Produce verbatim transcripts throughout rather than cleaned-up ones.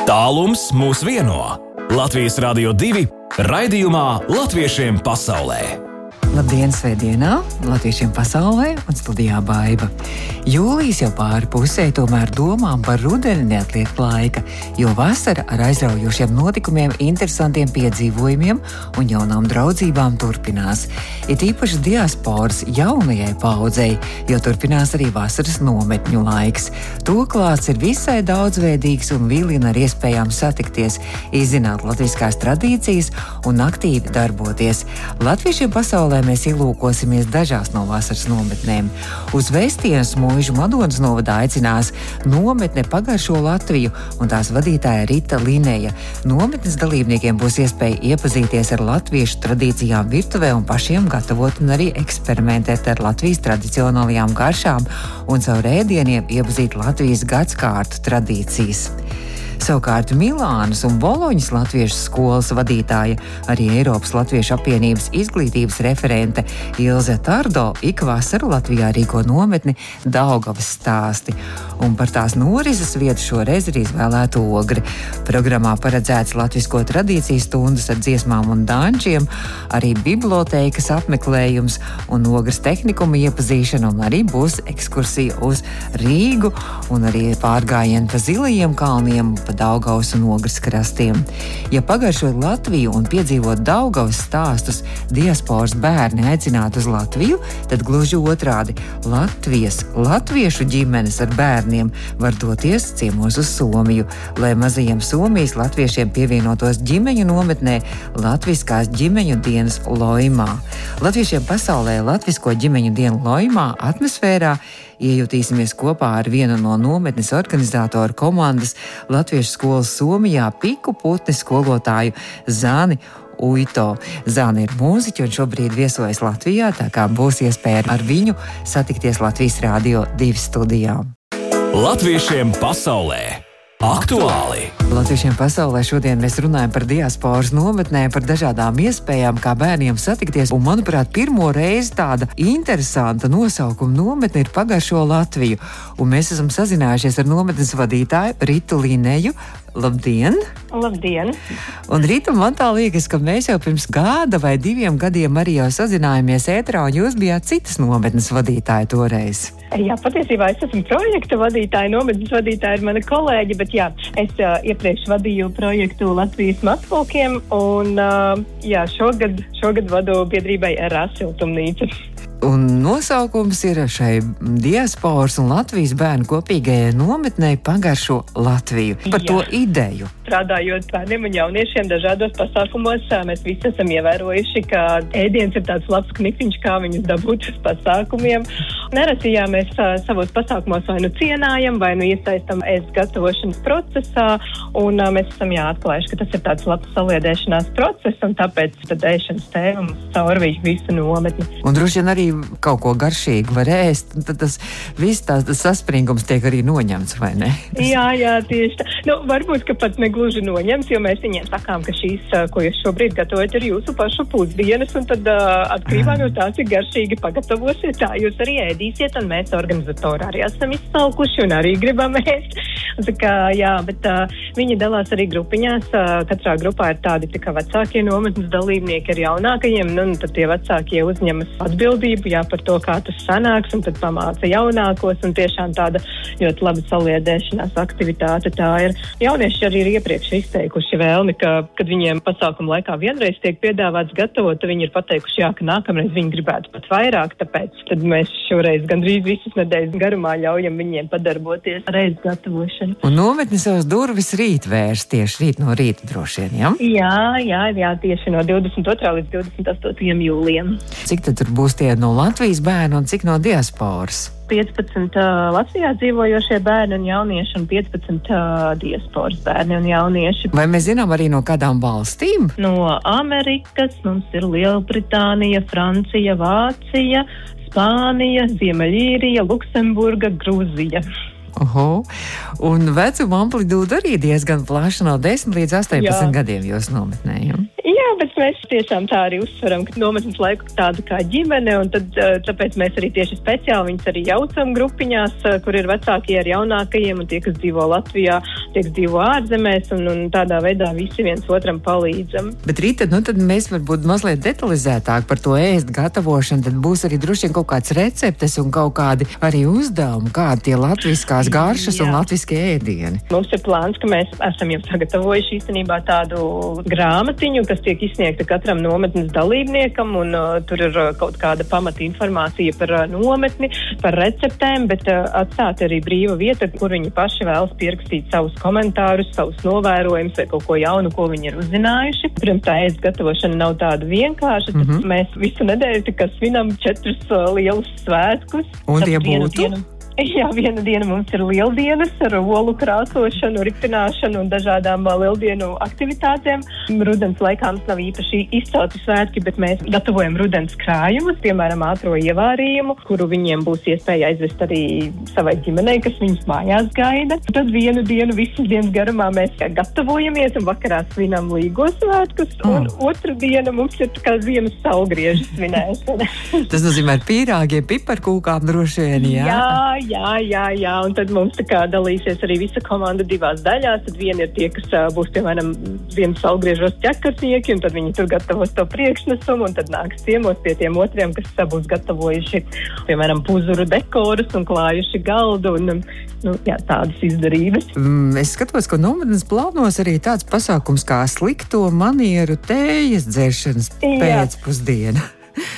Tālums mūs vieno. Latvijas Radio divi raidījumā Latviešiem pasaulē. Labdien, svētdienā, Latviešiem pasaulē un studijā Baiba. Jūlijas jau pāri pusē, tomēr domām par rudeni neatliek laika, jo vasara ar aizraujošiem notikumiem, interesantiem piedzīvojumiem un jaunām draudzībām turpinās. Ir īpaši diasporas jaunajai paudzei, jo turpinās arī vasaras nometņu laiks. To klāts ir visai daudzveidīgs un vilina ar iespējām satikties, izzināt latviskās tradīcijas un aktīvi darboties. Latviešiem pasaulē mēs ielūkosimies dažās no vasaras nometnēm. Uz Vēstienas mūžu Madonas novadā aicinās nometne Pagaršo Latviju un tās vadītāja Rita Lineja. Nometnes dalībniekiem būs iespēja iepazīties ar latviešu tradīcijām virtuvē un pašiem gatavot un arī eksperimentēt ar Latvijas tradicionālajām garšām un caur ēdieniem iepazīt Latvijas gadskārtu tradīcijas. Savukārt Milānas un Boloņas latviešu skolas vadītāja, arī Eiropas Latviešu apvienības izglītības referente Ilze Tardo ik vasaru Latvijā rīko nometni Daugavas stāsti. Un par tās norises vietu šoreiz ir izvēlēta Ogre. Programmā paredzēts latvisko tradīciju stundas ar dziesmām un dančiem, arī bibliotēkas apmeklējums un Ogres tehnikuma iepazīšana, un arī būs ekskursija uz Rīgu un arī pārgājieni pa Zilajiem kalniem, pa Daugavas un Ogres krastiem. Ja pagaršot Latviju un piedzīvot Daugavas stāstus diasporas bērni aicinātu uz Latviju, tad gluži otrādi Latvijas, latviešu ģimenes ar bērniem var doties ciemos uz Somiju, lai mazajiem Somijas latviešiem pievienotos ģimeņu nometnē Latviskās ģimeņu dienas Loimā. Latviešiem pasaulē Latvisko ģimeņu dienu Loimā atmosfērā iejutīsimies kopā ar vienu no nometnes organizātoru komandas Latviešu skolas Somijā Piku putni skolotāju Zani Uito. Zāne ir mūziķi un šobrīd viesojas Latvijā, tā kā būs iespēja ar viņu satikties Latvijas Radio divi studijā. Latviešiem pasaulē. Aktuāli! Latviešiem pasaulē šodien mēs runājam par diasporas nometnēm, par dažādām iespējām, kā bērniem satikties, un, manuprāt, pirmo reizi tāda interesanta nosaukuma nometne ir Pagaršo Latviju, un mēs esam sazinājušies ar nometnes vadītāju Ritu Lineju. Labdien! Labdien! Un Rita, man tā liekas, ka mēs jau pirms gada vai diviem gadiem arī jau sazinājāmies ētrā, un jūs bijāt citas nometnes vadītāja toreiz. Jā, patiesībā es esmu projekta vadītāja, nometnes vadītāja ir mana kolēģi, bet jā, es uh, iepriekš vadīju projektu Latvijas mazpulkiem, un uh, jā, šogad, šogad vadu biedrībai R A siltumnīca. Un nosaukums ir šai diasporas un Latvijas bērnu kopīgajai nometnei Pagaršo Latviju. Par Jā. To ideju. Strādājot bērniem un jauniešiem dažādos pasākumos, mēs visi esam ievērojuši, ka ēdiens ir tāds labs knipiņš, kā viņus dabūt uz pasākumiem. Nereti, jā, mēs savos pasākumos vai nu cienājam, vai nu iesaistam ēst gatavošanas procesā, un mēs esam jā, atklājuši, ka tas ir tāds labs saliedēšanās process, un tāpēc tad ēšanas tēma mums caurvīja visu nometni. Un droši vien arī kaut ko garšīgu var ēst, un tad tas viss tās tas saspringums tiek arī noņemts, vai ne? Jā, jā, tieši tā. Nu, varbūt, ka pat negluži noņemts, jo mēs viņiem sakām, ka šīs, ko jūs šobrīd gatavojat, ir jūsu pašu pusdienas, un tad uh, atkarībā no tā, cik garšīgi pagatavosiet, tā jūs arī ēdīsiet, un mēs organizatori arī esam izsalkuši un arī gribam ēst. Tā kā, jā, bet uh, viņi dalās arī grupiņās, uh, katrā grupā ir tādi tā kā vecākie nometnes dalībnieki ar jaunākajiem, nu, un tad tie vecākie uzņemas atbildību, jā, par to, kā tas sanāks, un tad pamāca jaunākos, un tiešām tāda ļoti laba saliedēšanās aktivitāte tā ir. Jaunieši arī ir iepriekš izteikuši vēlmi, ka, kad viņiem pasākuma laikā vienreiz tiek piedāvāts gatavot, tad viņi ir pateikuši, jā, ka nākamreiz viņi gribētu pat vairāk, tāpēc tad mēs šoreiz gandrīz visas nedēļas garumā ļaujam viņiem padarboties reiz gatavošanu. Un nometni savas durvis rīt vērs, tieši rīt no rīta droši vien, ja? Jā, jā, jā, tieši no divdesmit otrā līdz divdesmit astotajam jūlijam. Cik tad tur būs tie no Latvijas bērni un cik no diasporas? piecpadsmit uh, Latvijā dzīvojošie bērni un jaunieši un piecpadsmit uh, diasporas bērni un jaunieši. Vai mēs zinām arī no kādām valstīm? No Amerikas mums ir Lielbritānija, Francija, Vācija, Spānija, Ziemeļīrija, Luksemburga, Grūzija. Oho. Un vecuma amplitūda arī diezgan plaša, no desmit līdz astoņpadsmit gadiem jūs nometnējam. Jā, Jā, bet mēs tiešām tā arī uzsveram, ka nometnes laiku tāda kā ģimene, un tad, tāpēc mēs arī tieši speciāli viņus arī jaucam grupiņās, kur ir vecākie ar jaunākajiem, un tie, kas dzīvo Latvijā, tie, kas dzīvo ārzemēs, un, un tādā veidā visi viens otram palīdzam. Bet Rita, nu tad mēs varbūt mazliet detalizētāk par to ēst gatavošanu, tad būs arī droši vien kaut kāds receptes un kaut kādi arī uzdevumi, kādi tie latviskās garšas Jā. Un latviskie ēdieni. Mums ir plāns, ka mēs esam jau sagatavojuši īstenībā tādu grāmatiņu, kas tiek izsniegta katram nometnes dalībniekam, un uh, tur ir uh, kaut kāda pamata informācija par uh, nometni, par receptēm, bet uh, atstāt arī brīva vieta, kur viņi paši vēlas pierakstīt savus komentārus, savus novērojumus vai kaut ko jaunu, ko viņi ir uzzinājuši. Protams, tā ēst gatavošana nav tāda vienkārša, tad mm-hmm. mēs visu nedēļu tikai svinam četrus uh, lielus svētkus. Un tie būtu? Dienu, Jā, viena diena mums ir lieldienas ar olu krāsošanu, ripināšanu un dažādām lieldienu aktivitātēm. Rudens laikā mums nav īpaši izcelti svētki, bet mēs gatavojam rudens krājumus, piemēram, ātro ievārījumu, kuru viņiem būs iespēja aizvest arī savai ģimenei, kas viņus mājās gaida. Tad vienu dienu visas dienas garumā mēs gatavojamies un vakarā svinam līgo svētkus, mm. un otru dienu mums ir kā ziemas saulgriežu svinēšana. Tas nozīmē ar pīrāgiem, piparkūkām droši vien, jā? Jā. Jā, jā, jā, un tad mums tā kā dalīsies arī visa komanda divās daļās. Tad viena ir tie, kas uh, būs, piemēram, viens saulgriežos ķekarsnieki, un tad viņi tur gatavos to priekšnesumu, un tad nāks ciemos pie tiem otriem, kas uh, būs gatavojuši, piemēram, puzuru dekorus un klājuši galdu, un, nu, jā, tādas izdarības. Mm, es skatos, ka nometnes plānos arī tāds pasākums kā slikto manieru tējas dzeršanas pēcpusdiena.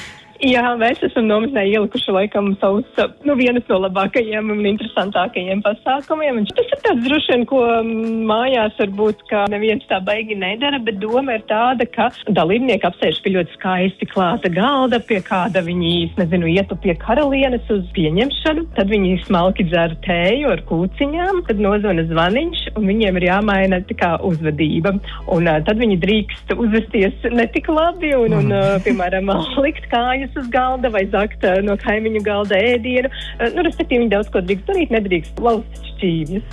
Jā, mēs esam nometnē ielikuši laikam savus, nu, vienas no labākajiem un interesantākajiem pasākumiem. Un tas ir tāds droši vien, ko mājās varbūt, ka neviens tā baigi nedara, bet doma ir tāda, ka dalībnieki apsēž pie ļoti skaisti klāta galda, pie kāda viņi, nezinu, ietu pie karalienes uz pieņemšanu, tad viņi smalki dzer tēju ar kūciņām, tad nozvana zvaniņš, un viņiem ir jāmaina tā kā uzvedība. Un uh, tad viņi drīkst uzvesties netik labi un, un uh, piemēram, likt kājas uz galda vai zakt uh, no kaimiņu galda ēdienu. Uh, nu, respektīvi, viņi daudz ko drīkst darīt, nedrīkst lauzt šķīvjus.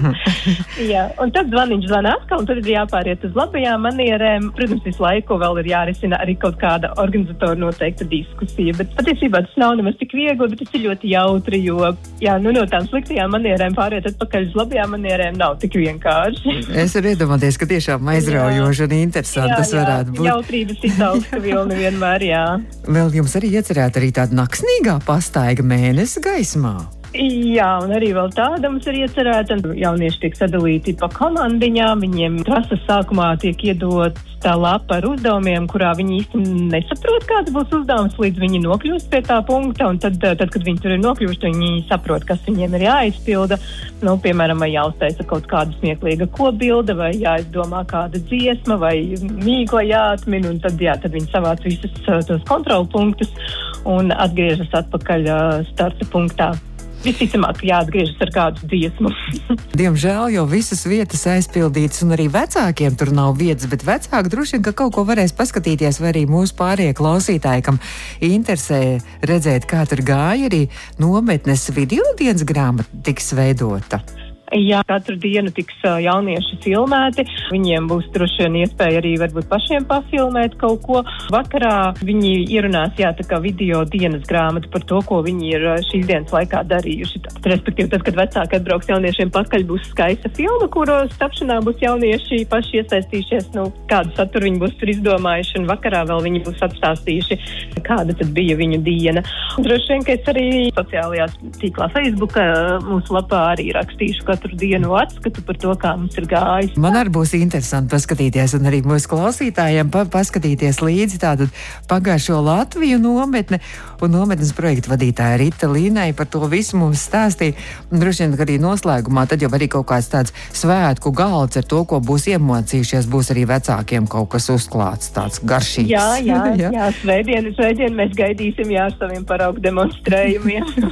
Jā, un tad zvaniņš zvana atkal, un tad ir jāpāriet uz labajām manierēm. Protams, visu laiku vēl ir jārisina arī kaut kāda organizatora noteikta diskusija, bet patiesībā tas nav nemaz tik viegli, bet tas ir ļoti jautri, jo, jā, nu, no tām sliktajām manierēm pāriet atpakaļ uz labajām manierēm nav tik vienkārši. Es varu iedomāties, ka tiešām aizraujoši un interesanti jā, tas varētu jā, būt. Jautrības izaugsme vilni vienmēr, jā. Vēl jums arī iecerēta arī tāda naksnīgā pastaiga mēnesi gaismā. Jā, un arī vēl tāda mums ir iecerēta. Jaunieši tiek sadalīti pa komandiņām, viņiem trases sākumā tiek iedot tā lapa ar uzdevumiem, kurā viņi īsti nesaprot, kāds būs uzdevums, līdz viņi nokļūst pie tā punkta, un tad, tad kad viņi tur ir nokļūst, viņi saprot, kas viņiem ir jāizpilda. Nu, piemēram, vai jāuztaisa kaut kāda smieklīga kobilde, vai jāizdomā kāda dziesma, vai mīkla jāatmin, un tad, jā, tad viņi savāc visus tos kontrolpunktus un atgriežas atpakaļ starta punktā. Visticamāk, jāatgriežas ar kādu dziesmu. Diemžēl jau visas vietas aizpildītas, un arī vecākiem tur nav vietas, bet vecāki droši vien, ka kaut ko varēs paskatīties, vai arī mūsu pārējie klausītāji, kam interesē redzēt, kā tur gāja, arī nometnes videodienas grāmata tiks veidota. Jā, katru dienu tiks jaunieši filmēti. Viņiem būs droši vien iespēja arī varbūt pašiem pafilmēt kaut ko. Vakarā viņi ierunās, jā, tā kā video dienas grāmatu par to, ko viņi ir šīs dienas laikā darījuši. Tad, respektīvi, tad, kad vecāki atbrauks jauniešiem pakaļ, būs skaista filma, kuros tapšanā būs jaunieši paši iesaistījušies, nu, kādu saturu viņi būs tur izdomājuši, un vakarā vēl viņi būs atstāstījuši, kāda tad bija viņu diena. Un droši vien, ka es arī sociālajā tīklā Facebook mūsu lapā arī rakstīšu katru dienu atskatu par to, kā mums ir gājis. Man arī būs interesanti paskatīties, un arī mūsu klausītājiem pa paskatīties līdzi tādu pagājušo Latviju nometne, un nometnes projektu vadītāja Rita Līnai par to visu mums stāstīja. Un droši vien, ka arī noslēgumā tad jau arī kaut kāds tāds svētku galds ar to, ko būs iemocījušies, būs arī vecākiem kaut kas uzklāts, tāds garšīgs. Jā, jā, jā, jā svētdien, svētdien mēs gaidīsim jā ar saviem paraugu demonstrējumiem.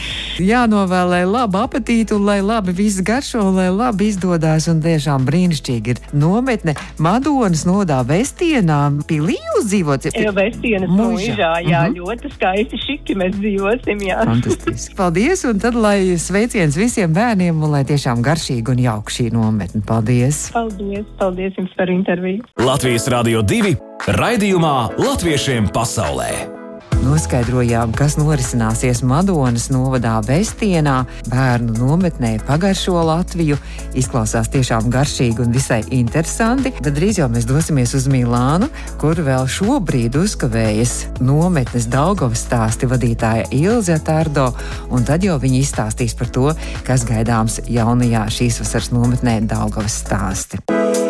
Jānovēlē labu apetītu, lai labi viss garšo, lai labi izdodās, un tiešām brīnišķīgi ir nometne Madonas nodā Vestienā. Pilī jūs dzīvot? Jā, Vestienas mūžā, jā, uh-huh. Ļoti skaisti šiki mēs dzīvosim, jā. Fantastiski. Paldies, un tad lai sveiciens visiem bērniem, un lai tiešām garšīgi un jauka šī nometne. Paldies. Paldies, paldies jums par interviju. Latvijas Radio divi Raidījumā Latviešiem pasaulē. Noskaidrojām, kas norisināsies Madonas novadā Vestienā, bērnu nometnē Pagaršo Latviju. Izklausās tiešām garšīgi un visai interesanti, bet drīz jau mēs dosimies uz Milānu, kur vēl šobrīd uzkavējas nometnes Daugavas stāsti vadītāja Ilze Tardo, un tad jau viņi izstāstīs par to, kas gaidāms jaunajā šīs vasaras nometnē Daugavas stāsti.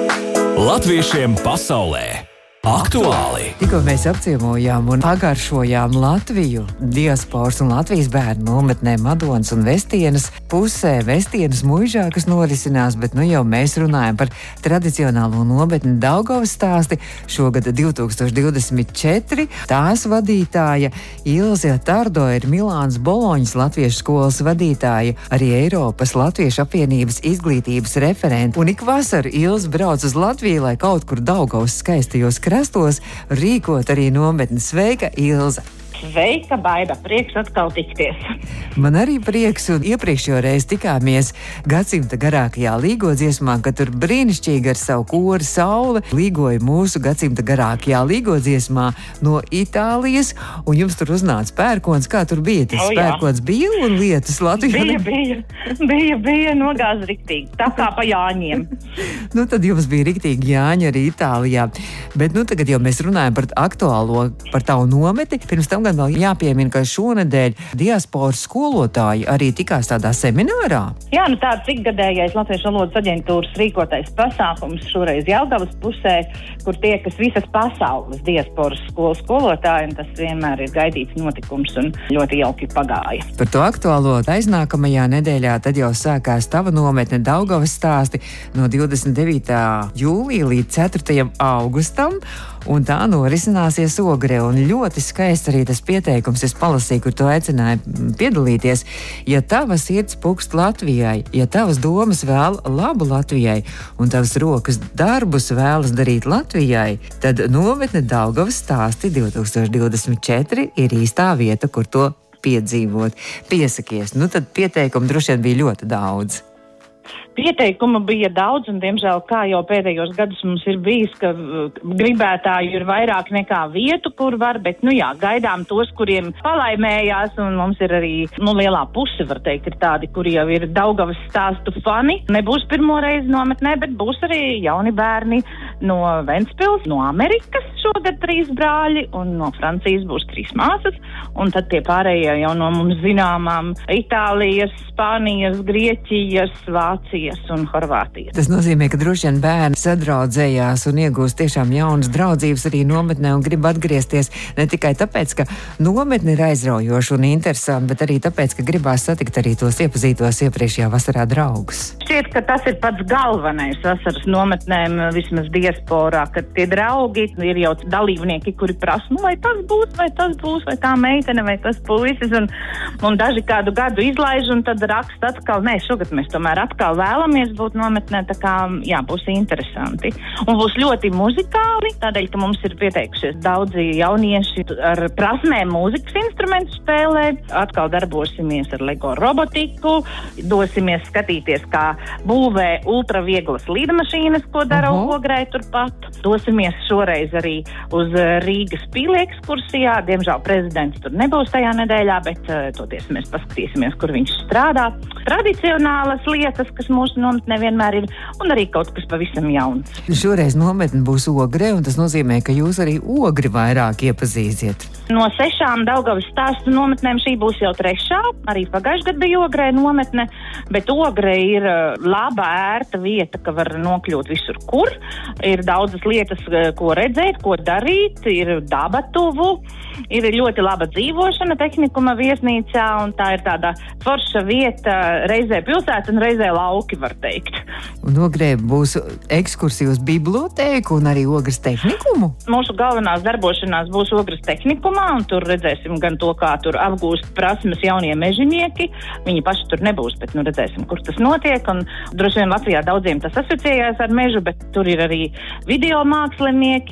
Latviešiem pasaulē. Aktuāli! Tikko mēs apciemojām un pagaršojām Latviju, diasporas un Latvijas bērnu nometnē Madonas un Vestienas pusē. Vestienas muižā, kas norisinās, bet nu jau mēs runājam par tradicionālo nometni Daugavas stāsti. Šogad divtūkstoš divdesmit četri tās vadītāja Ilze Tardo ir Milānas Boloņas latviešu skolas vadītāja, arī Eiropas Latviešu apvienības izglītības referente. Un ik vasaru Ilze brauc uz Latviju, lai kaut kur Daugavas skaistajos krastos rīkot arī nometni. Sveika, Ilze! Sveika, Baiba! Prieks atkal tikties. Man arī prieks, un iepriekšējo reizi tikāmies gadsimta garākajā līgodziesmā, kad tur brīnišķīgi ar savu koru Saule līgoja mūsu gadsimta garākajā līgodziesmā no Itālijas, un jums tur uznāca pērkons. Kā tur bija? Tas o, pērkons bija un lietas Latvijā? Bija, bija, bija, bija nogāz riktīgi, tā kā pa Jāņiem. Nu, tad jums bija riktīgi Jāņi arī Itālijā. Bet nu tagad jau mēs runājam par aktuālo, par tavu nometni. Pirms tam gan vēl jāpiemina, ka šonedēļ diasporas skolotāji arī tikās tādā seminārā. Jā, nu tāds ikgadējais Latviešu valodas aģentūras rīkotais pasākums šoreiz Jelgavas pusē, kur tiekas visas pasaules diasporas skolas skolotāji, un tas vienmēr ir gaidīts notikums un ļoti jauki pagāja. Par to aktuālo aiznākamajā nedēļā tad jau sākās tava nometne Daugavas stāsti no divdesmit devītā jūlija līdz ceturtajam augustam, un tā norisināsies Ogrē, un ļoti skaists arī tas pieteikums, es palasīju, kur to aicināju piedalīties. Ja tava sirds pukst Latvijai, ja tavas domas vēl labu Latvijai, un tavas rokas darbus vēlas darīt Latvijai, tad nometne Daugavas stāsti divtūkstoš divdesmit četri ir īstā vieta, kur to piedzīvot. Piesakies, nu tad pieteikumu droši vien bija ļoti daudz. Pieteikumu bija daudz, un, diemžēl, kā jau pēdējos gadus mums ir bijis, ka gribētāju ir vairāk nekā vietu, kur var, bet, nu jā, gaidām tos, kuriem palaimējās, un mums ir arī, nu, lielā puse, var teikt, ir tādi, kuri jau ir Daugavas stāstu fani. Nebūs pirmo reizi nometnē, bet būs arī jauni bērni no Ventspils, no Amerikas šogad trīs brāļi, un no Francijas būs trīs māsas, un tad tie pārējie jau no mums zināmām Itālijas, Spānijas, Grieķijas, Vācijas un Horvātijas. Tas nozīmē, ka droši vien bērni sadraudzējās un iegūst tiešām jaunas draudzības arī nometnē un grib atgriezties ne tikai tāpēc, ka nometne ir aizraujoša un interesanta, bet arī tāpēc, ka gribās satikt arī tos iepazītos iepriekšējā vasarā draugus. Šķiet, ka tas ir pats galvenais vasaras nometnēm, vismaz diasporā, kad tie draugi ir jau dalībnieki, kuri prasa, nu, vai tas būs, vai tas būs, vai tā meitene, vai tas puisis, un, un daži kādu gadu izlaiž, un tad raksta atkal, nē, šogad mēs tomēr atkal vēlamies būt nometnē, tā kā, jā, būs interesanti. Un būs ļoti muzikāli, tādēļ, ka mums ir pieteikušies daudzi jaunieši ar prasmēm mūzikas instrumentu spēlēt. Atkal darbosimies ar Lego robotiku, dosimies skatīties, kā būvē ultravieglas lidmašīnas, ko dara uh-huh. Ogrē turpat. Dosimies šoreiz arī uz Rīgas pili ekskursijā. Diemžēl prezidents tur nebūs tajā nedēļā, bet uh, toties mēs paskatīsimies, kur viņš strādā. Tradicionālas lietas, kas mūsu nometnē vienmēr ir, un arī kaut kas pavisam jauns. Šoreiz nometne būs Ogrē, un tas nozīmē, ka jūs arī Ogri vairāk iepazīsiet. No sešām Daugavas stāstu nometnēm šī būs jau trešā. Arī pagājušajā gadā bija Ogrē nometne, bet Ogre ir laba, ērta vieta, ka var nokļūt visur, kur. Ir daudzas lietas, ko redzēt, ko darīt, ir daba tuvu, ir ļoti laba dzīvošana tehnikuma viesnīcā, un tā ir tāda forša vieta, reizē pilsēta un reizē lauki, var teikt. Un Ogrē būs ekskursija uz bibliotēku un arī Ogres tehnikumu? Mūsu galvenās darbošanās būs Ogres tehnikumā, un tur redzēsim gan to, kā tur apgūst prasmes jaunie mežinieki. Viņi paši tur nebūs, bet nu redzēsim, kur tas notiek, un droši vien Latvijā daudziem tas asociējās ar mežu, bet tur ir arī video mākslinieki apgūst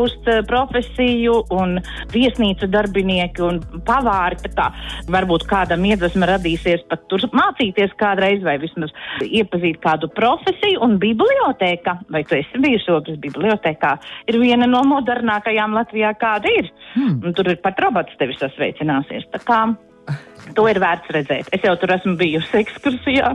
iegūst profesiju, un viesnīcu darbinieki un pavāri. Tā kā varbūt kādam iedvesma radīsies pat tur mācīties kādreiz vai vismaz iepazīt kādu profesiju. Un bibliotēka, vai tu esi bijusi Ogres bibliotēkā, ir viena no modernākajām Latvijā, kāda ir. Hmm. Un tur ir pat robots tevi sasveicināsies. Tā kā to ir vērts redzēt. Es jau tur esmu bijusi ekskursijā.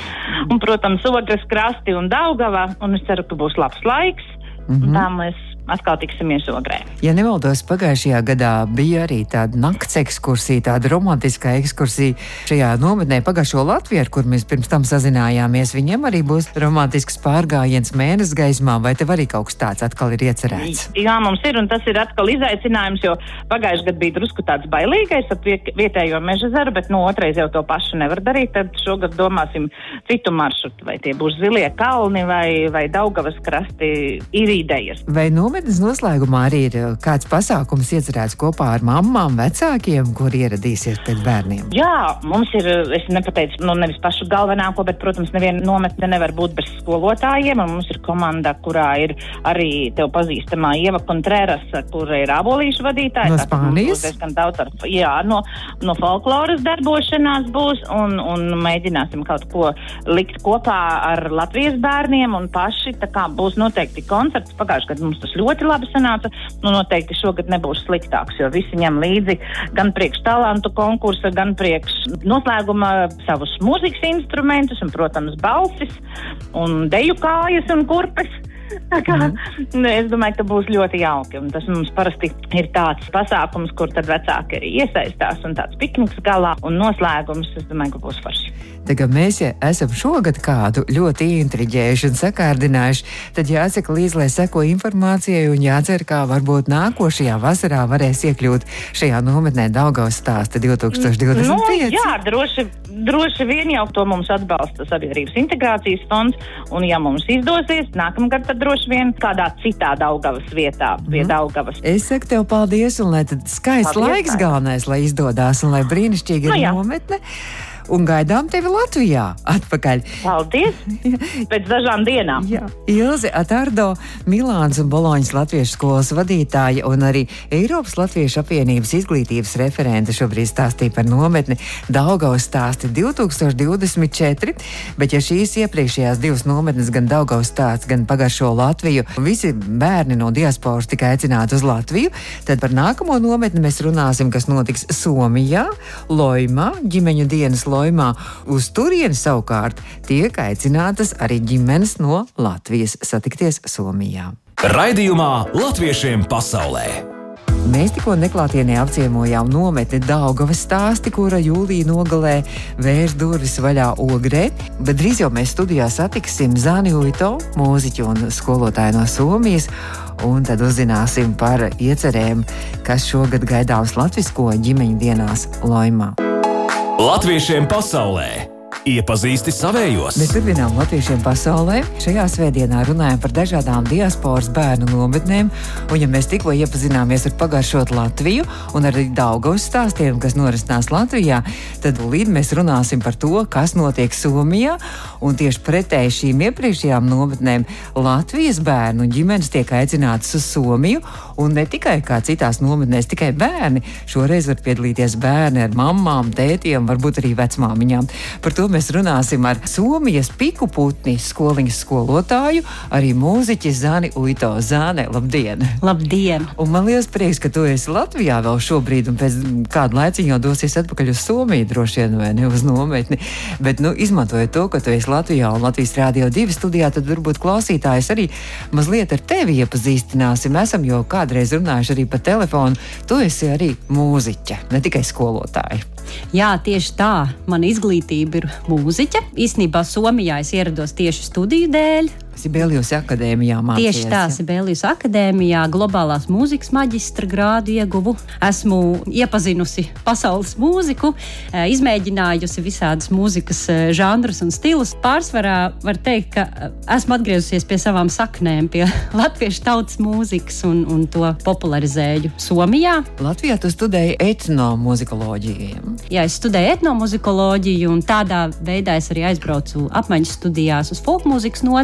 Un, protams, Ogres krasti un Daugava. Un es ceru, ka būs labs laiks. Mm-hmm. Un tā mēs atkal tiksimies Ogrē. Ja nemaldos, pagājušajā gadā bija arī tāda nakts ekskursija, tāda romantiskā ekskursija šajā nometnē Pagašo Latviju, ar kur mēs pirms tam sazinājāmies. Viņiem arī būs romantisks pārgājiens mēness gaismā, vai tev arī kaut kas tāds atkal ir iecerēts? Jā, mums ir, un tas ir atkal izaicinājums, jo pagājušajā gadā bija drusku tāds bailīgais ap vietējo meža zaru, bet no otrais jau to pašu nevar darīt, tad šogad domāsim citu maršrutu, vai tie būs Zilie kalni vai, vai Daugavas krasti, ir idejas. Vai nometnes noslēgumā arī ir kāds pasākums iecerēts kopā ar mammām, vecākiem, kur ieradīsies pēc bērniem? Jā, mums ir, es nepateicu, nu nevis pašu galvenāko, bet, protams, neviena nometne nevar būt bez skolotājiem, un mums ir komanda, kurā ir arī tev pazīstamā Ieva Kontreras, kur ir ābolīšu vadītāja. No Spānijas? Daudz ar, jā, no, no folkloras darbošanās būs, un, un mēģināsim kaut ko likt kopā ar Latvijas bērniem, un paši, tā kā būs noteikti koncerts. Pagājušajā gadā mums tas ļoti labi sanāca, nu noteikti šogad nebūs sliktāks, jo visi ņem līdzi gan priekš talantu konkursa, gan priekš noslēguma savus mūzikas instrumentus un, protams, balsis un deju kājas un kurpes. Tā kā, mm. es domāju, ka būs ļoti jauki, un tas mums parasti ir tāds pasākums, kur tad vecāki arī iesaistās, un tāds pikniks galā, un noslēgums, es domāju, ka būs forši. Tagad mēs, ja esam šogad kādu ļoti intriģējuši un sakārdinājuši, tad jāsaka līdz, lai seko informācijai un jācer, kā varbūt nākošajā vasarā varēs iekļūt šajā nometnē Daugavas stāsta divtūkstoš divdesmit pieci. Nu, jā, droši, droši vien jau to mums atbalsta Sabiedrības integrācijas fonds, un ja mums izdosies, nākamgad tad droši vien kādā citā Daugavas vietā, pie mm. Daugavas. Es saku tev paldies, un lai tad skaists paldies, laiks galvenais, lai izdodās, un lai brīnišķīgi ir no, nometne. Un gaidām tevi Latvijā atpakaļ. Paldies! Pēc dažām dienām. Jā. Ilze Atardo, Milāns un Boloņas latviešu skolas vadītāja un arī Eiropas Latviešu apvienības izglītības referente šobrīd stāstīja par nometni Daugavas stāsti divtūkstoš divdesmit četri, bet ja šīs iepriekšējās divas nometnes, gan Daugavas stāsts, gan Pagašo Latviju, visi bērni no diasporas tika aicināti uz Latviju, tad par nākamo nometni mēs runāsim, kas notiks Somijā, Loimā, ģimeņu dienas Loimā. Uz turieni savukārt tiek aicinātas arī ģimenes no Latvijas satikties Somijā. Raidījumā Latviešiem pasaulē. Mēs tikko neklātienē apciemojām nometni Daugavas stāsti, kura jūlija nogalē vērs durvis vaļā Ogrē, bet drīz jau mēs studijā satiksim Zani Uito, mūziķu un skolotāju no Somijas, un tad uzzināsim par iecerēm, kas šogad gaidāms latvisko ģimeņu dienās Loimā. Latviešiem pasaulē. Iepazīsti savējos. Mēs turpinām Latviešiem pasaulē. Šajā svētdienā runājam par dažādām diasporas bērnu nometnēm, un ja mēs tikko iepazināmies ar Pagašot Latviju un arī Daugavas stāstiem, kas norisinās Latvijā, tad līdz mēs runāsim par to, kas notiek Somijā, un tieši pretēji šīm iepriekšējām nometnēm Latvijas bērnu un ģimenes tiek aicinātas uz Somiju, un ne tikai kā citās nometnēs, tikai bērni. Šoreiz var piedalīties bērni ar mammām, tētiem, varbūt arī vecmāmiņām. Par to mēs runāsim ar Somijas piku putni skoliņas skolotāju, arī mūziķi Zani Uito. Zane, labdien! Labdien! Un man liels prieks, ka tu esi Latvijā vēl šobrīd, un pēc kādu laiciņu jau dosies atpakaļ uz Somiju, droši vien, vai ne uz nometni. Bet, nu, izmantojot to, ka tu esi Latvijā un Latvijas Rādio divi studijā, tad varbūt klausītājs arī mazliet ar tevi iepazīstināsim. Esam jau kādreiz runājuši arī pa telefonu. Tu esi arī mūziķe, ne tikai skolotāja. Jā, tieši tā. Mana izglītība ir mūziķa. Īstenībā Somijā es ierados tieši studiju dēļ. Sibelius akadēmijā mācījies. Tieši tā, Sibelius akadēmijā globālās mūzikas maģistra grādu ieguvu. Esmu iepazinusi pasaules mūziku, izmēģinājusi visādas mūzikas žanrus un stilus. Pārsvarā var teikt, ka esmu atgriezusies pie savām saknēm, pie latviešu tautas mūzikas un, un to popularizēju Somijā. Latvijā tu studēji etnomuzikoloģiju. Jā, es studēju etnomuzikoloģiju, un tādā veidā es arī aizbraucu apmaiņas studijās uz folkmūzikas nodaļu.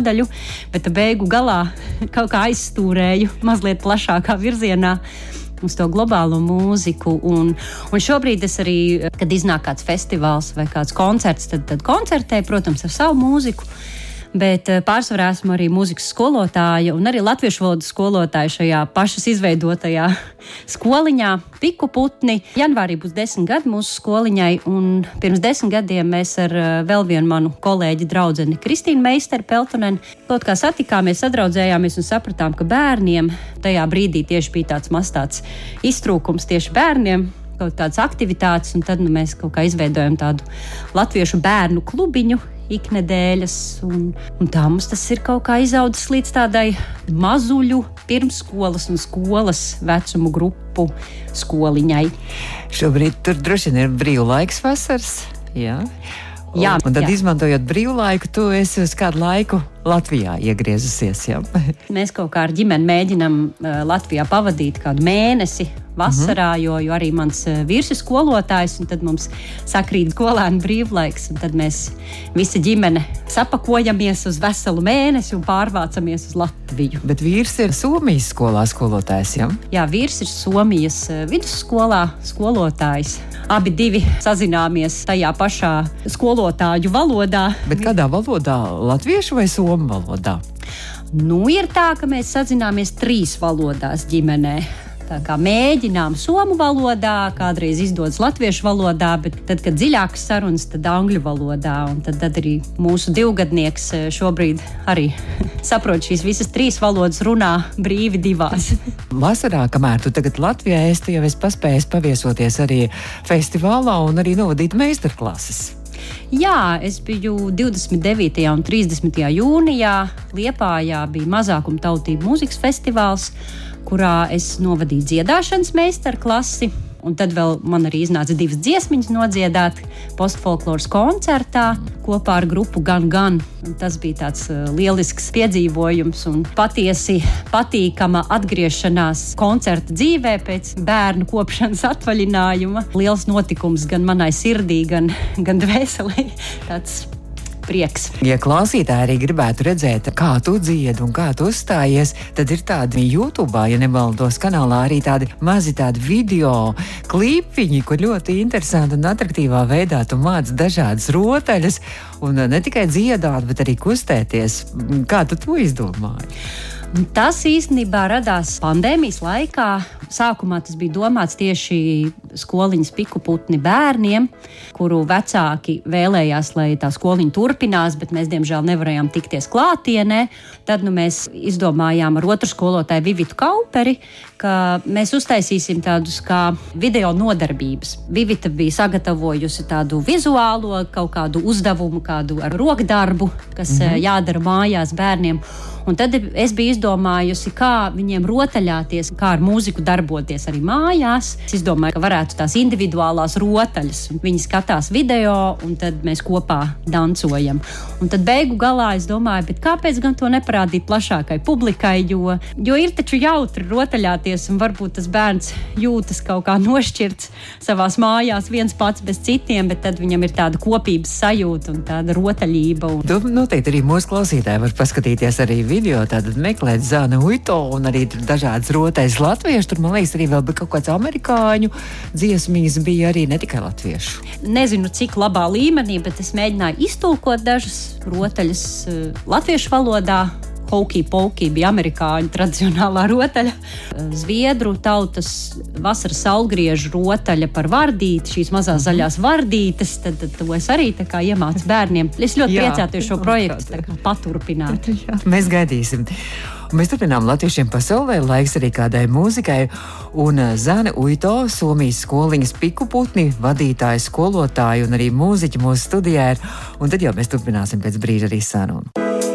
bet beigu galā kaut kā aizstūrēju mazliet plašākā virzienā uz to globālo mūziku. Un, un šobrīd es arī, kad iznāk kāds festivāls vai kāds koncerts, tad, tad koncertēju, protams, ar savu mūziku. Bet pārsvarā esmu arī mūzikas skolotāja un arī latviešu valodas skolotāja šajā pašas izveidotajā skoliņā Piku putni. Janvārī būs desmit gadi mūsu skoliņai, un pirms desmit gadiem mēs ar vēl vienu manu kolēģi draudzeni Kristīnu Meisteru Peltoneni kaut kā satikāmies, sadraudzējāmies un sapratām, ka bērniem tajā brīdī tieši bija tāds mazs tāds iztrūkums tieši bērniem, kaut kādas aktivitātes, un tad nu, mēs kaut kā izveidojam tādu latviešu bērnu klubiņu iknedēļas, un, un tā mums tas ir kaut kā izaudzis līdz tādai mazuļu pirmsskolas un skolas vecumu grupu skoliņai. Šobrīd tur droši vien ir brīvlaiks vasaras, jā. Jā, un tad jā. Izmantojot brīvlaiku, tu esi uz kādu laiku Latvijā iegriezusies, jā? Mēs kaut kā ar ģimeni mēģinam uh, Latvijā pavadīt kādu mēnesi vasarā, mm-hmm. jo, jo arī mans uh, vīrs ir skolotājs, un tad mums sakrīt skolēnu brīvlaiks, un tad mēs visi ģimene sapakojamies uz veselu mēnesi un pārvācamies uz Latviju. Bet vīrs ir Somijas skolā skolotājs, jā? Jā, vīrs ir Somijas uh, vidusskolā skolotājs. Abi divi sazināmies tajā pašā skolotāju valodā. Bet kādā valodā? Latviešu vai somu valodā? Nu, ir tā, ka mēs sazināmies trīs valodās ģimenē. Tā kā mēģinām somu valodā, kādreiz izdodas latviešu valodā, bet tad, kad dziļākas sarunas, tad angļu valodā. Un tad, tad arī mūsu divgadnieks šobrīd arī saprot šīs visas trīs valodas, runā brīvi divās. Vasarā, kamēr tu tagad Latvijā esi, tu jau esi paspējis paviesoties arī festivālā un arī novadīt meistarklases. Jā, es biju divdesmit devītajā un trīsdesmitajā jūnijā. Liepājā bija mazākuma tautību mūzikas festivāls, kurā es novadīju dziedāšanas meistarklasi. Un tad vēl man arī iznāca divas dziesmiņas nodziedāt postfolkloras koncertā kopā ar grupu Gan Gan. Un tas bija tāds uh, lielisks piedzīvojums un patiesi patīkama atgriešanās koncerta dzīvē pēc bērnu kopšanas atvaļinājuma. Liels notikums gan manai sirdī, gan, gan dvēselei. Tāds prieks. Ja klausītāji arī gribētu redzēt, kā tu dziedi un kā tu uzstājies, tad ir tādi YouTube, ja nemaldos, kanālā arī tādi mazi tādi video klipiņi, kur ļoti interesanti un atraktīvā veidā tu māc dažādas rotaļas un ne tikai dziedāt, bet arī kustēties. Kā tu to izdomāji? Tas īstenībā radās pandēmijas laikā. Sākumā tas bija domāts tieši skoliņas Piku putni bērniem, kuru vecāki vēlējās, lai tā skoliņa turpinās, bet mēs, diemžēl, nevarējām tikties klātienē. Tad nu, mēs izdomājām ar otru skolotāju Vivitu Kauperi, ka mēs uztaisīsim tādus kā video nodarbības. Vivita bija sagatavojusi tādu vizuālo kaut kādu uzdevumu, kādu ar rokdarbu, kas mm-hmm. jādara mājās bērniem. Un tad es biju izdomājusi, kā viņiem rotaļāties, kā ar mūziku darboties arī mājās. Es izdomāju, ka varētu tās individuālās rotaļas. Viņi skatās video, un tad mēs kopā dancojam. Un tad beigu galā es domāju, bet kāpēc gan to neparādīt plašākai publikai, jo, jo ir taču jautri rotaļāties, un varbūt tas bērns jūtas kaut kā nošķirts savās mājās viens pats bez citiem, bet tad viņam ir tāda kopības sajūta un tāda rotaļība. Un... Tu noteikti arī mūsu klausītāji var paskatīties arī video, tātad meklēt Zāni Uito un arī tur dažādas rotaļas latviešu. Tur, man liekas, arī vēl bija kaut kāds amerikāņu dziesmiņas, bija arī ne tikai latviešu. Nezinu, cik labā līmenī, bet es mēģināju iztulkot dažas rotaļas latviešu valodā. Hokey Pokey bija amerikāņu tradicionālā rotaļa. Zviedru tautas vasaras saulgriežu rotaļa par vardīti, šīs mazās zaļās vardītes, tad, tad to es arī tā kā iemācu bērniem. Es ļoti priecātos šo projektu tā kā paturpināt. Mēs gaidīsim. Mēs turpinām Latviešiem pasaulē, laiks arī kādai mūzikai, un Zāne Uito, Somijas skoliņas Piku putni, vadītāja, skolotāja un arī mūziķi mūsu studijā ir, un tad jau mēs turpināsim pēc brīža arī sarunu.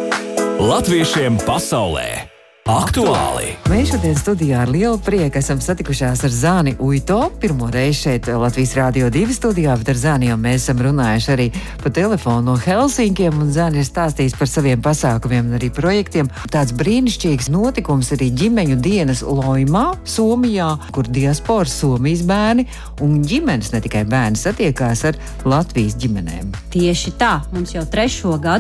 Latviešiem pasaulē aktuāli. Mēs šodien studijā ar lielu prieku esam satikušās ar Zāni Uito. Pirmo reizi šeit Latvijas Rādio divi studijā, bet ar Zāni jau mēs esam runājuši arī pa telefonu no Helsinkiem, un Zāni ir stāstījis par saviem pasākumiem un arī projektiem. Tāds brīnišķīgs notikums arī ģimeņu dienas Loimā, Somijā, kur diasporas Somijas bērni un ģimenes, ne tikai bērni, satiekās ar Latvijas ģimenēm. Tieši tā, mums jau trešo gadu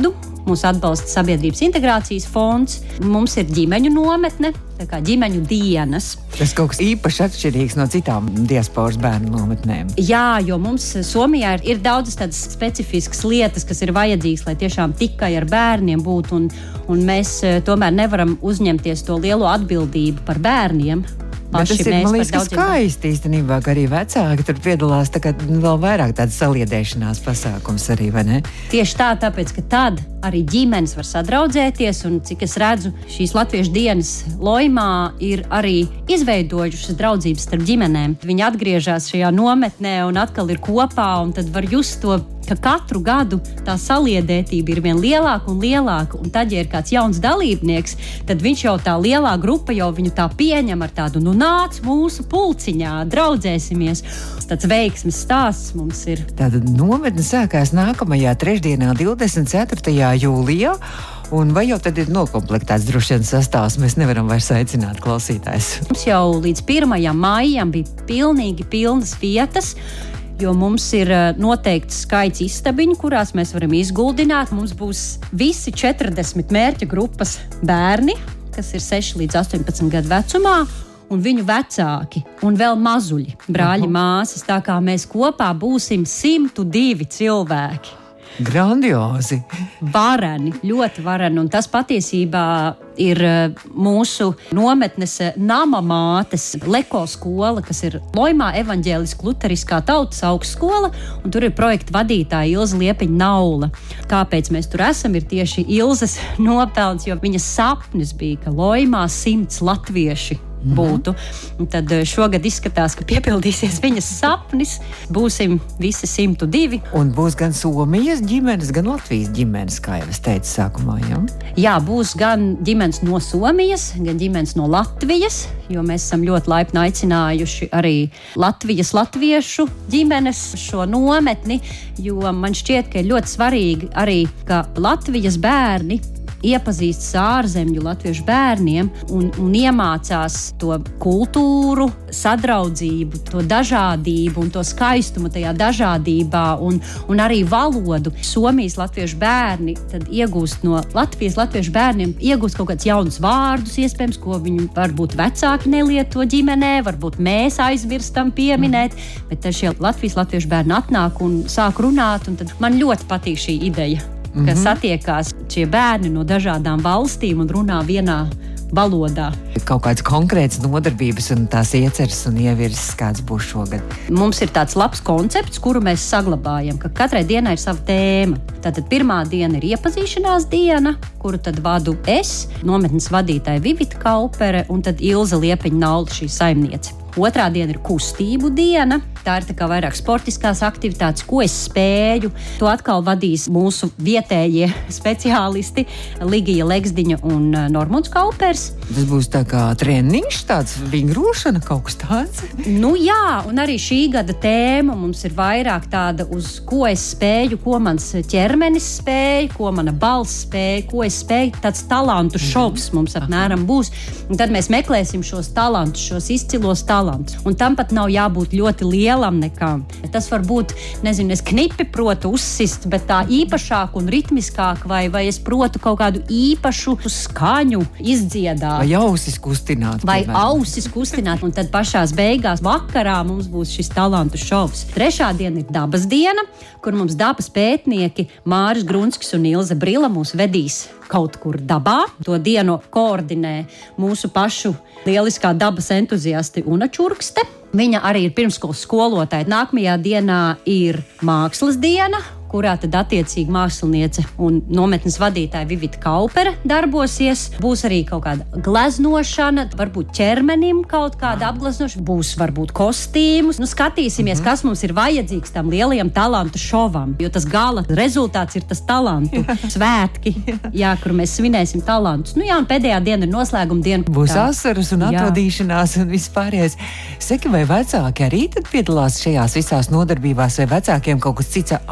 Mūs atbalsta Sabiedrības integrācijas fonds. Mums ir ģimeņu nometne, tā kā ģimeņu dienas. Tas kaut kas īpaši atšķirīgs no citām diasporas bērnu nometnēm. Jā, jo mums Somijā ir, ir daudzas tādas specifiskas lietas, kas ir vajadzīgas, lai tiešām tikai ar bērniem būtu, un, un mēs tomēr nevaram uzņemties to lielo atbildību par bērniem. Bet tas ir, man liekas, ka skaisti īstenībā, ka arī vecāki tur piedalās, tā kā vēl vairāk tādas saliedēšanās pasākums arī, vai ne? Tieši tā, tāpēc, ka tad arī ģimenes var sadraudzēties, un cik es redzu, šīs latviešu dienas Loimā ir arī izveidojušas draudzības starp ģimenēm. Viņi atgriežas šajā nometnē un atkal ir kopā, un tad var just to, ka katru gadu tā saliedētība ir vien lielāka un lielāka, un tad, ja ir kāds jauns dalībnieks, tad viņš jau tā lielā grupa jau viņu tā pieņem ar tādu, nu nāc mūsu pulciņā, draudzēsimies. Tāds veiksmes stāsts mums ir. Tātad nometne sākās nākamajā trešdienā, divdesmit ceturtajā jūlijā, un vai jau tad ir nokomplektēts droši vien sastāvs, mēs nevaram vairs aicināt klausītājs. Mums jau līdz pirmajam maijam bija pilnīgi pilnas vietas, jo mums ir noteikts skaits istabiņu, kurās mēs varam izguldināt. Mums būs visi četrdesmit mērķa grupas bērni, kas ir seši līdz astoņpadsmit gadu vecumā, un viņu vecāki, un vēl mazuļi, brāļi, māsas, tā kā mēs kopā būsim simt divi cilvēki. Grandiozi! Vareni, ļoti vareni, un tas patiesībā ir mūsu nometnes nama mātes Leko skola, kas ir Loimā evaņģēliska luteriskā tautas augstskola, un tur ir projekta vadītāja Ilze Liepiņa-Naula. Kāpēc mēs tur esam, ir tieši Ilzes nopelns, jo viņas sapnis bija, ka Loimā simts latvieši būtu. Un tad šogad izskatās, ka piepildīsies viņas sapnis. Būsim visi simt divi. Un būs gan Somijas ģimenes, gan Latvijas ģimenes, kā jau es teicu sākumā, ja? Jā, būs gan ģimenes no Somijas, gan ģimenes no Latvijas, jo mēs esam ļoti laipni aicinājuši arī Latvijas latviešu ģimenes šo nometni, jo man šķiet, ka ir ļoti svarīgi arī, ka Latvijas bērni iepazīstas ārzemju latviešu bērniem un, un iemācās to kultūru, sadraudzību, to dažādību un to skaistumu tajā dažādībā un, un arī valodu. Somijas latviešu bērni tad iegūst no Latvijas latviešu bērniem, iegūst kaut kādus jaunus vārdus, iespējams, ko viņi varbūt vecāki nelieto ģimenē, varbūt mēs aizmirstam pieminēt, bet tad šie Latvijas latviešu bērni atnāk un sāk runāt, un tad man ļoti patīk šī ideja. Ka mm-hmm. satiekās šie bērni no dažādām valstīm un runā vienā valodā. Kaut kāds konkrēts nodarbības un tās ieceres un ievirzes, kāds būs šogad. Mums ir tāds labs koncepts, kuru mēs saglabājam, ka katrai dienai ir sava tēma. Tātad pirmā diena ir iepazīšanās diena, kuru tad vadu es, nometnes vadītāja Vivita Kaupere un tad Ilze Liepiņa-Naula, šī saimniece. Otrā diena ir kustību diena. Tā ir tā kā vairāk sportiskās aktivitātes, ko es spēju. To atkal vadīs mūsu vietējie speciālisti Ligija Legsdiņa un Normunds Kaupers. Tas būs tā kā treniņš, tāds vingrošana, kaut kas tāds? Nu jā, un arī šī gada tēma mums ir vairāk tāda, uz ko es spēju, ko mans ķermenis spēja, ko mana balss spēja, ko es spēju. Tāds talantu šovs mums apmēram būs. Un tad mēs meklēsim šos talantus, šos izcilos talantus. Un tam pat nav jābūt ļoti lielam nekām. Tas var būt, nezinu, es knipi protu uzsist, bet tā īpašāk un ritmiskāk, vai, vai es protu kaut kādu īpašu skaņu izdziedāt. Vai ausis kustināt. Vai ausis kustināt. Un tad pašās beigās vakarā mums būs šis talantu šovs. Trešā diena ir dabas diena, kur mums dabas pētnieki Māris Grunskis un Ilze Brila mūs vedīs kaut kur dabā. To dienu koordinē mūsu pašu lieliskā dabas entuziasti Una Čurkste. Viņa arī ir pirmskolas skolotāja. Nākamajā dienā ir mākslas diena, kurā tad attiecīgi māksliniece un nometnes vadītāja Vivita Kaupere darbosies. Būs arī kaut kāda gleznošana, varbūt ķermenim kaut kāda apgleznošana, būs varbūt kostīmus. Nu, skatīsimies, mm-hmm. kas mums ir vajadzīgs tam lielajam talantu šovam, jo tas gala rezultāts ir tas talantu svētki, jā, kur mēs svinēsim talantus. Nu jā, un pēdējā diena ir noslēguma diena. Būs tā. Asaras un atvadīšanās un vispārējais. Seki, vai vecāki arī tad piedalās šajās visās nodarbībās, vai vecākiem kaut kas cits atkal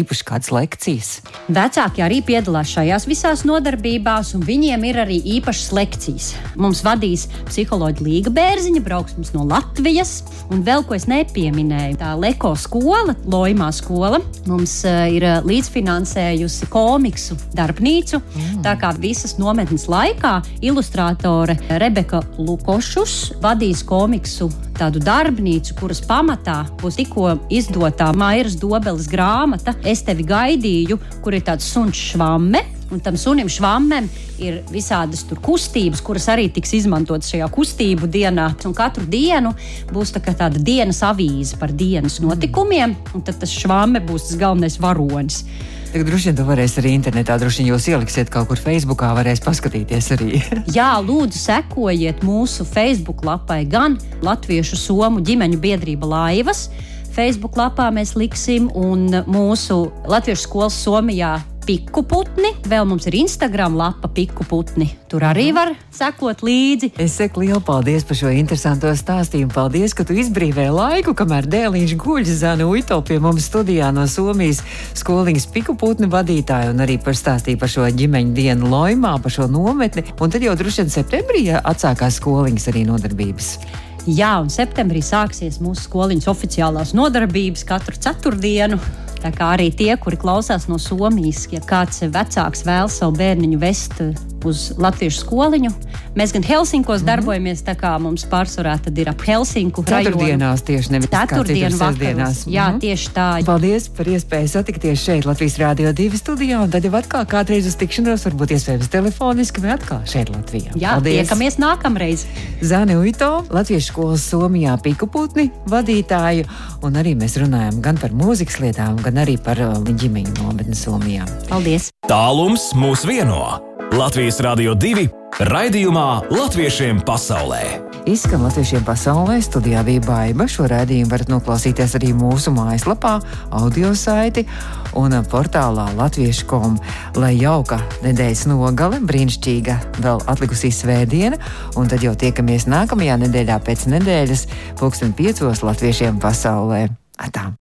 īpaši kādas lekcijas? Vecāki arī piedalās šajās visās nodarbībās, un viņiem ir arī īpašas lekcijas. Mums vadīs psiholoģa Līga Bērziņa, brauks mums no Latvijas, un vēl ko es nepieminēju. Tā Leko skola, Loimā skola, mums uh, ir līdzfinansējusi komiksu darbnīcu, mm. tā kā visas nometnes laikā ilustrātore Rebeka Lukošus vadīs komiksu tādu darbnīcu, kuras pamatā būs tikko izdotā Mairas Dobeles grāmata Es tevi gaidīju, kur ir tāds suns Švamme, un tam sunim Švammem ir visādas tur kustības, kuras arī tiks izmantotas šajā kustību dienā, un katru dienu būs tā kā tāda dienas avīze par dienas notikumiem, un tad tas Švamme būs tas galvenais varonis. Tagad droši vien tu varēsi arī internetā, droši vien jūs ieliksiet kaut kur Facebookā, varēs paskatīties arī. Jā, lūdzu, sekojiet mūsu Facebook lapai gan Latviešu Somu ģimeņu biedrība Laivas. Facebook lapā mēs liksim un mūsu Latviešu skolas Somijā Piku putni. Vēl mums ir Instagram lapa Piku putni. Tur arī var sekot līdzi. Es saku lielu paldies par šo interesanto stāstījumu. Paldies, ka tu izbrīvēji laiku, kamēr dēliņš guļ. Zana Uito pie mums studijā no Somijas skoliņas Piku putni vadītāja un arī par stāstīju par šo ģimeņu dienu Loimā, par šo nometni. Un tad jau droši vien septembrī atsākās skoliņas arī nodarbības. Jā, un septembrī sāksies mūsu skoliņas oficiālās nodarbības katru ceturtdienu. Tā kā arī tie, kuri klausās no Somijas, ja kāds vecāks vēlas savu bērniņu vest uz latviešu skoliņu. Mēs gan Helsinkos mm-hmm. darbojamies, tā kā mums pārsvarā tad ir ap Helsinku rajonu. Ceturtdienās tieši, nevis kā citur sestdienās. Jā, mm-hmm. tieši tā. Paldies par iespēju satikties šeit Latvijas Rādio divi studijā, un tad jau atkal kādreiz uz tikšanos, varbūt iespējams telefoniski vai atkal šeit Latvijā. Jā, paldies. Tiekamies nākamreiz. Zana Uito, Latviešu skolas Somijā Piku putni vadītāju, un arī mēs runājam gan par mūzikas lietām, gan arī par uh, ģimeņu nometni Somijā. Paldies! Tālums mūs vieno. Latvijas Rādio divi raidījumā Latviešiem pasaulē. Izskan Latviešiem pasaulē, studijā bija Baiba. Šo raidījumu varat noklausīties arī mūsu mājaslapā, audio saiti un portālā latviešu kom. Lai jauka nedēļas nogale, brīnišķīga vēl atlikusī svētdiena, un tad jau tiekamies nākamajā nedēļā pēc nedēļas, pulksten piecos Latviešiem pasaulē. Atā!